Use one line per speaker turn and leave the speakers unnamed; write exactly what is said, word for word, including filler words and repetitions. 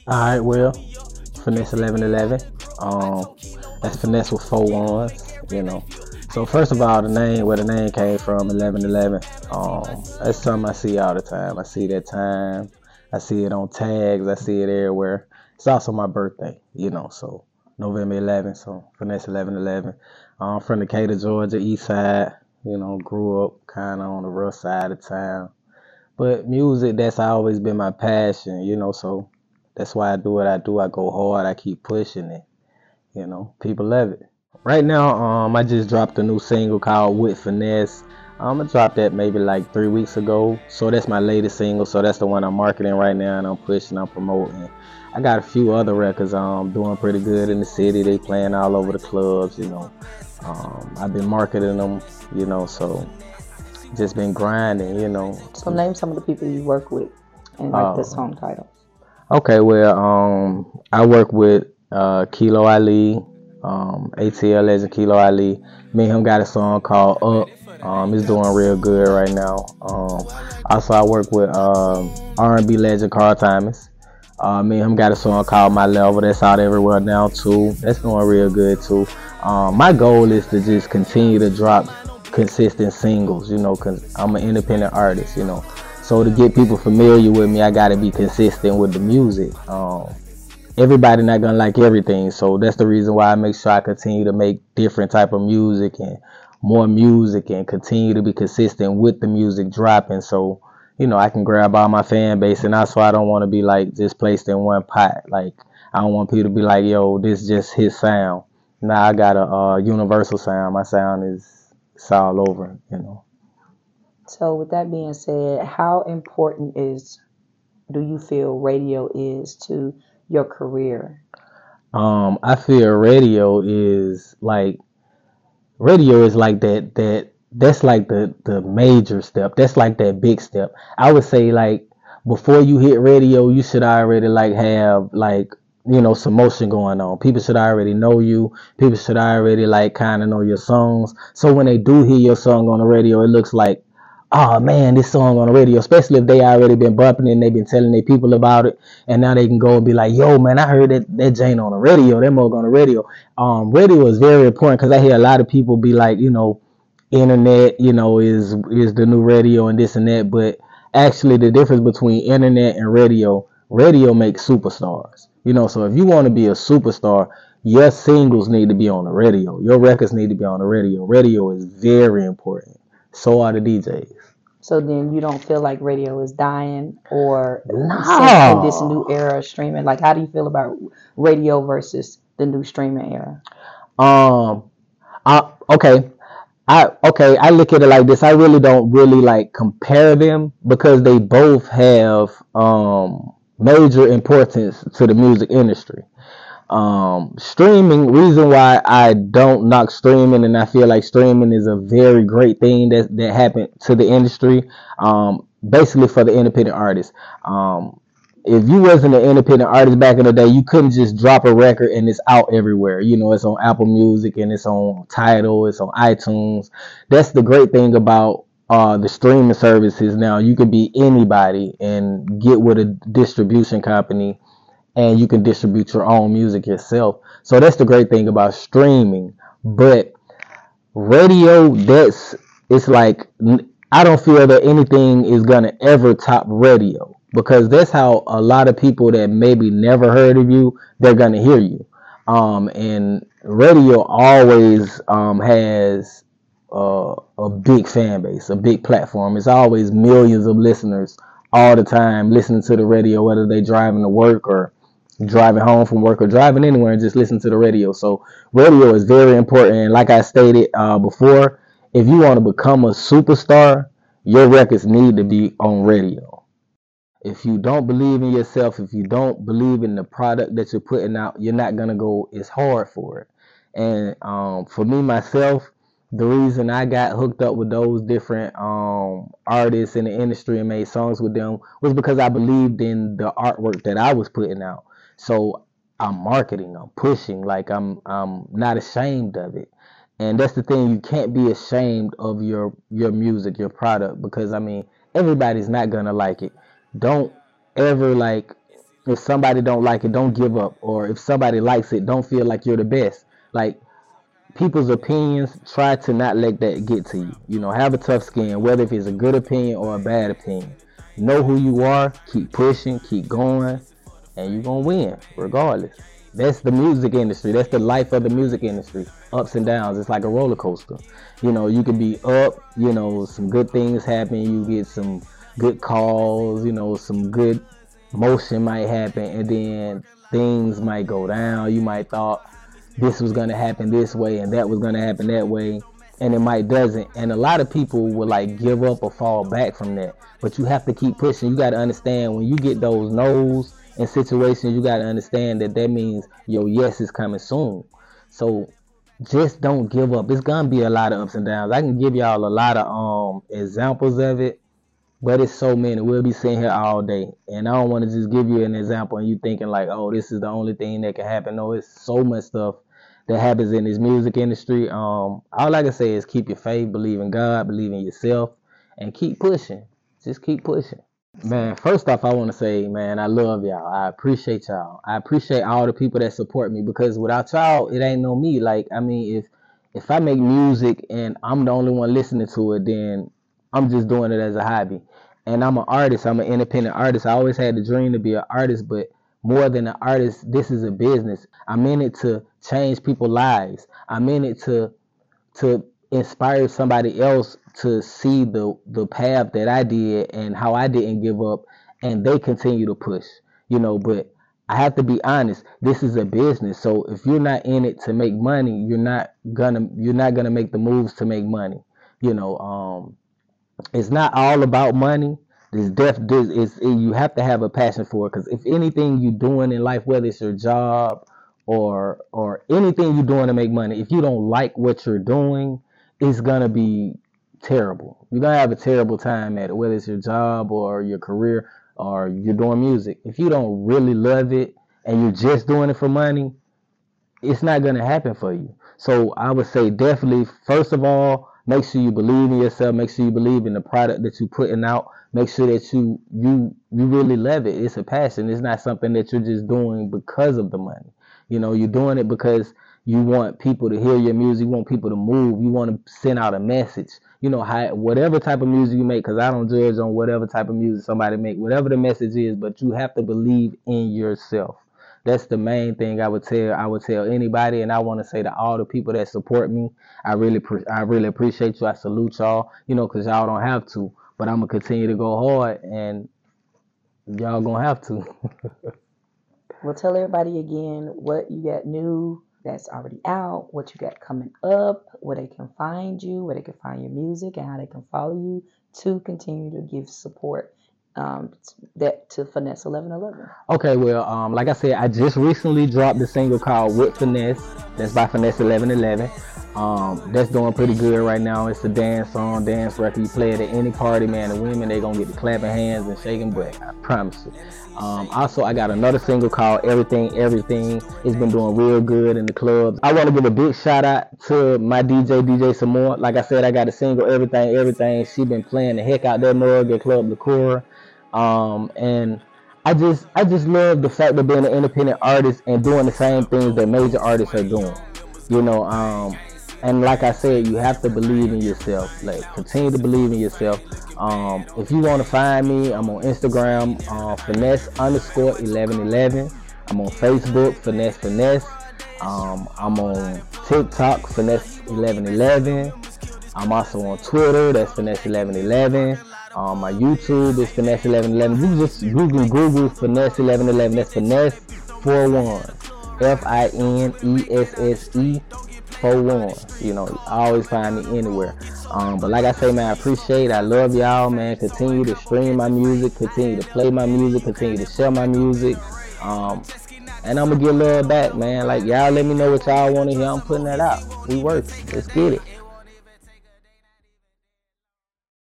All right, well, finesse eleven eleven. Um, that's finesse with four ones. You know. So first of all, the name, where the name came from, eleven eleven. Um, that's something I see all the time. I see that time. I see it on tags. I see it everywhere. It's also my birthday. You know. So November eleventh. So finesse eleven eleven. Um, from Decatur, Georgia, East Side. You know, grew up kind of on the rough side of town. But music, that's always been my passion, you know, so that's why I do what I do. I go hard, I keep pushing it, you know. People love it. Right now, um, I just dropped a new single called With Finesse. Um, I dropped that maybe like three weeks ago. So that's my latest single. So that's the one I'm marketing right now and I'm pushing, I'm promoting. I got a few other records um doing pretty good in the city. They playing all over the clubs, you know. Um, I've been marketing them, you know, so just been grinding, you know.
So name some of the people you work with and like the
Uh,
song titles.
Okay, well, um, I work with uh, Kilo Ali, um, A T L Legend Kilo Ali. Me and him got a song called Up. Um, it's doing real good right now. Um, also, I work with um, R and B legend Carl Thomas. Uh, me and him got a song called My Level. That's out everywhere now too. That's doing real good too. Um, my goal is to just continue to drop consistent singles. You know, cause I'm an independent artist. You know, so to get people familiar with me, I gotta be consistent with the music. Um, everybody not gonna like everything, so that's the reason why I make sure I continue to make different type of music and more music and continue to be consistent with the music dropping. So you know I can grab all my fan base, and that's why I don't want to be like just placed in one pot. Like I don't want people to be like, "Yo, this just his sound." Now I got a uh, universal sound. My sound is it's all over. You know.
So with that being said, how important is do you feel radio is to your career?
Um, I feel radio is like radio is like that that that's like the the major step. That's like that big step. I would say like before you hit radio, you should already like have like you know some motion going on. People should already know you. People should already like kind of know your songs. So when they do hear your song on the radio, it looks like, oh man, this song on the radio, especially if they already been bumping it and they've been telling their people about it, and now they can go and be like, yo man, I heard that that Jane on the radio, that mug on the radio. Um, radio is very important because I hear a lot of people be like, you know, internet, you know, is is the new radio and this and that, but actually the difference between internet and radio, radio makes superstars. You know, so if you want to be a superstar, your singles need to be on the radio. Your records need to be on the radio. Radio is very important. So are the D Js.
So then you don't feel like radio is dying or since in this
No.
new era of streaming, like how do you feel about radio versus the new streaming era?
Um. I, okay. I okay, I look at it like this. I really don't really like compare them because they both have um major importance to the music industry. Um streaming, reason why I don't knock streaming and I feel like streaming is a very great thing that that happened to the industry. Um basically for the independent artists. Um if you wasn't an independent artist back in the day, you couldn't just drop a record and it's out everywhere. You know, it's on Apple Music and it's on Tidal, it's on iTunes. That's the great thing about uh, the streaming services now. You could be anybody and get with a distribution company and you can distribute your own music yourself. So that's the great thing about streaming. But radio, that's it's like I don't feel that anything is gonna ever top radio because that's how a lot of people that maybe never heard of you, they're gonna hear you. Um, and radio always um, has uh, a big fan base, a big platform. It's always millions of listeners all the time listening to the radio, whether they driving to work or driving home from work or driving anywhere and just listen to the radio. So radio is very important. And like I stated uh, before, if you want to become a superstar, your records need to be on radio. If you don't believe in yourself, if you don't believe in the product that you're putting out, you're not gonna go. It's hard for it. And um, for me myself, the reason I got hooked up with those different um, artists in the industry and made songs with them was because I believed in the artwork that I was putting out. So I'm marketing, I'm pushing, like I'm I'm not ashamed of it. And that's the thing, you can't be ashamed of your your music, your product, because I mean everybody's not gonna like it. Don't ever like if somebody don't like it, don't give up. Or if somebody likes it, don't feel like you're the best. Like, people's opinions, try to not let that get to you. You know, have a tough skin, whether if it's a good opinion or a bad opinion. Know who you are, keep pushing, keep going, and you're going to win regardless. That's the music industry. That's the life of the music industry. Ups and downs. It's like a roller coaster. You know, you can be up, you know, some good things happen. You get some good calls, you know, some good motion might happen, and then things might go down. You might thought this was going to happen this way and that was going to happen that way, and it might doesn't. And a lot of people will like give up or fall back from that. But you have to keep pushing. You got to understand, when you get those no's in situations, you got to understand that that means your yes is coming soon. So just don't give up. It's gonna be a lot of ups and downs. I can give y'all a lot of um examples of it, but it's so many. We'll be sitting here all day, and I don't want to just give you an example and you thinking like, oh, this is the only thing that can happen. No, it's so much stuff that happens in this music industry. Um, all I can say is keep your faith, believe in God, believe in yourself, and keep pushing. Just keep pushing. Man, first off, I want to say, man, I love y'all. I appreciate y'all. I appreciate all the people that support me, because without y'all, it ain't no me. Like, I mean, if if I make music and I'm the only one listening to it, then I'm just doing it as a hobby. And I'm an artist. I'm an independent artist. I always had the dream to be an artist, but more than an artist, this is a business. I'm in it to change people's lives. I'm in it to to inspire somebody else to see the the path that I did and how I didn't give up, and they continue to push, you know. But I have to be honest, this is a business. So if you're not in it to make money, you're not gonna you're not gonna make the moves to make money. You know, um it's not all about money. This def this is you have to have a passion for it, because if anything you're doing in life, whether it's your job or or anything you're doing to make money, if you don't like what you're doing, it's gonna be terrible. You're gonna have a terrible time at it, whether it's your job or your career or you're doing music. If you don't really love it and you're just doing it for money, it's not gonna happen for you. So I would say definitely, first of all, make sure you believe in yourself. Make sure you believe in the product that you're putting out. Make sure that you you you really love it. It's a passion. It's not something that you're just doing because of the money. You know, you're doing it because you want people to hear your music. You want people to move. You want to send out a message. You know, how, whatever type of music you make, because I don't judge on whatever type of music somebody make, whatever the message is, but you have to believe in yourself. That's the main thing I would tell I would tell anybody, and I want to say to all the people that support me, I really I really appreciate you. I salute y'all, you know, because y'all don't have to, but I'm gonna continue to go hard, and y'all gonna have to.
Well, tell everybody again what you got new that's already out, what you got coming up, where they can find you, where they can find your music, and how they can follow you to continue to give support um, that to Finesse eleven eleven.
Okay, well, um, like I said, I just recently dropped the single called With Finesse. That's by Finesse eleven eleven. Um, that's doing pretty good right now. It's a dance song, dance record. You play it at any party, man. The women, they gonna get the clapping hands and shaking butt. I promise you. Um, also, I got another single called Everything, Everything. It's been doing real good in the clubs. I want to give a big shout out to my D J, D J Samore. Like I said, I got a single, Everything, Everything. She been playing the heck out that mug at Club Liqueur. Um, and I just, I just love the fact of being an independent artist and doing the same things that major artists are doing. You know, um, and like I said, you have to believe in yourself. Like, continue to believe in yourself. Um, if you want to find me, I'm on Instagram, uh, Finesse underscore eleven eleven. I'm on Facebook, Finesse Finesse. Um, I'm on TikTok, Finesse eleven eleven. I'm also on Twitter, that's Finesse eleven eleven. Um, my YouTube is Finesse eleven eleven. You just Google Google Finesse eleven eleven. That's Finesse four one. F I N E S S E four one. You know, you always find me anywhere. Um, but like I say, man, I appreciate it. I love y'all, man. Continue to stream my music, continue to play my music, continue to share my music. Um, and I'm gonna get love back, man. Like, y'all let me know what y'all want to hear. I'm putting that out. We work. Let's get it.